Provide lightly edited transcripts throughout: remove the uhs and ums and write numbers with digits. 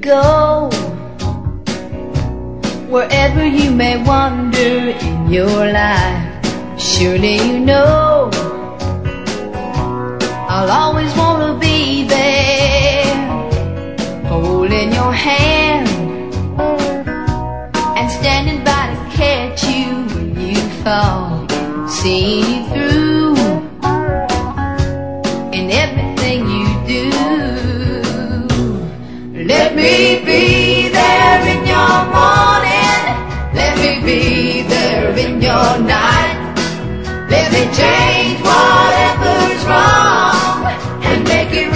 go, wherever you may wander in your life, surely you know I'll always want to be there, holding your hand and standing by to catch you when you fall, seeing you through in everything you do. Let me be there in your morning, let me be there in your night, let me change whatever's wrong and make it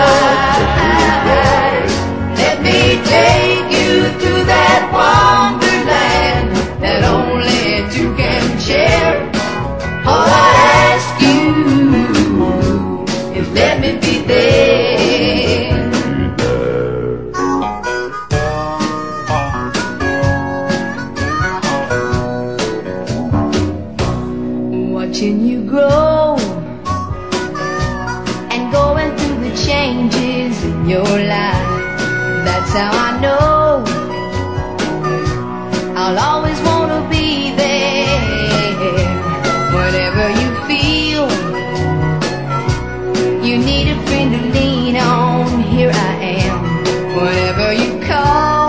right. Let me take you through that wonderland that only two can share. All I ask you is let me be there. Watching you grow and going through the changes in your life, that's how I know I'll always want to be there. Whatever you feel you need a friend to lean on, here I am. Whatever you call,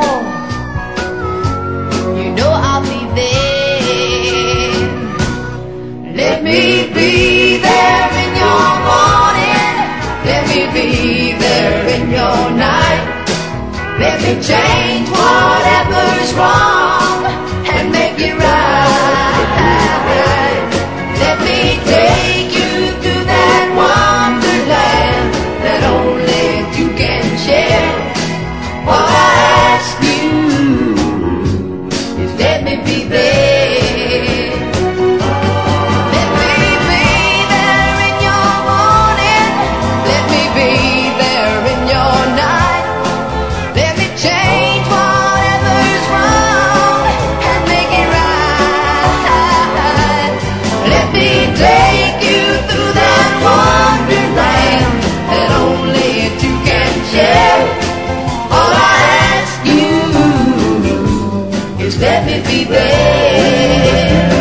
you know I'll be there. Let me be there in your morning, let me be there in your night, let me change whatever's wrong and make it right. Let me take you through that wonderland that only two can share. All I ask you is let me be there. Let me be there in your morning, let me be there in your night, let me change whatever's wrong and make it right. Let me take you through that wonderland that only two can share. All I ask you is let me be there.